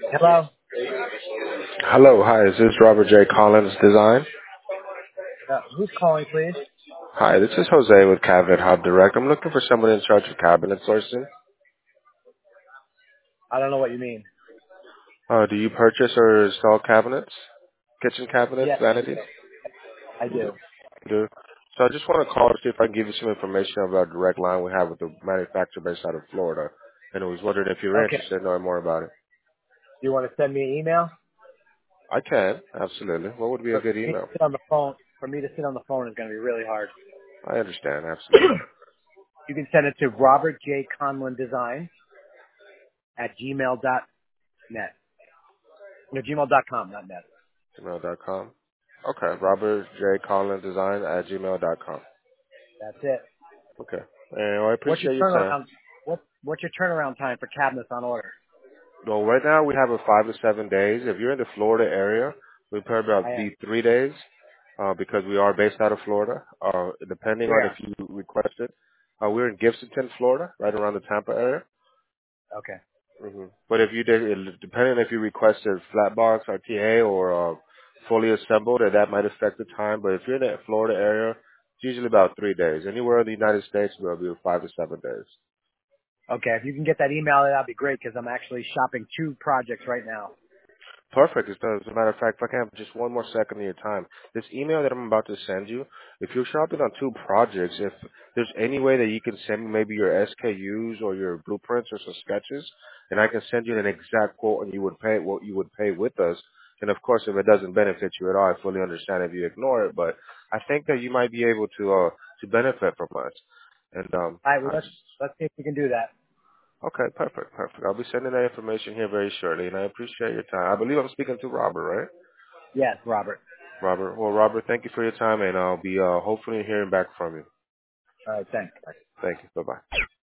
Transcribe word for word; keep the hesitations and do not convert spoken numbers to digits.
Hello? Hello, hi, is this Robert J. Collins Design? Uh, who's calling, please? Hi, this is Jose with Cabinet Hub Direct. I'm looking for someone in charge of cabinet sourcing. I don't know what you mean. Uh, do you purchase or install cabinets? Kitchen cabinets, Yes, I vanities? do. I do. Do. So I just want to call to see if I can give you some information about a direct line we have with the manufacturer based out of Florida. And I was wondering if you were Okay. interested in knowing more about it. Do you want to send me an email? I can, absolutely. What would be a For good me to email? sit on the phone, for me to sit on the phone is going to be really hard. I understand, absolutely. You can send it to Robert J. Conlon Design at gmail dot net. No, gmail dot com, not net. gmail dot com. Okay, Robert J. Collins Design at gmail dot com. That's it. Okay. And I What's your appreciate your time. turnaround? What What's your turnaround time for cabinets on order? Well, right now we have a five to seven days. If you're in the Florida area, we probably I about am. be three days uh, because we are based out of Florida. Uh, depending on if Where? you request it, uh, we're in Gibsonton, Florida, right around the Tampa area. Okay. hmm But if you did, it- depending on if you requested flat box, R T A, or uh, fully assembled, then that might affect the time. But if you're in the Florida area, it's usually about three days. Anywhere in the United States, will be five to seven days. Okay. If you can get that email, that'd be great because I'm actually shopping two projects right now. Perfect. As a as a matter of fact, if I can have just one more second of your time, this email that I'm about to send you, if you're shopping on two projects, if there's any way that you can send me maybe your S K Us or your blueprints or some sketches, and I can send you an exact quote and you would pay what you would pay with us. And of course, if it doesn't benefit you at all, I fully understand if you ignore it. But I think that you might be able to uh to benefit from us. And um, All right. Well, I let's just let's see if we can do that. okay, perfect, perfect. I'll be sending that information here very shortly, and I appreciate your time. I believe I'm speaking to Robert, right? Yes, Robert. Robert. Well, Robert, thank you for your time, and I'll be uh, hopefully hearing back from you. All right. Thanks. Thank you. Bye-bye.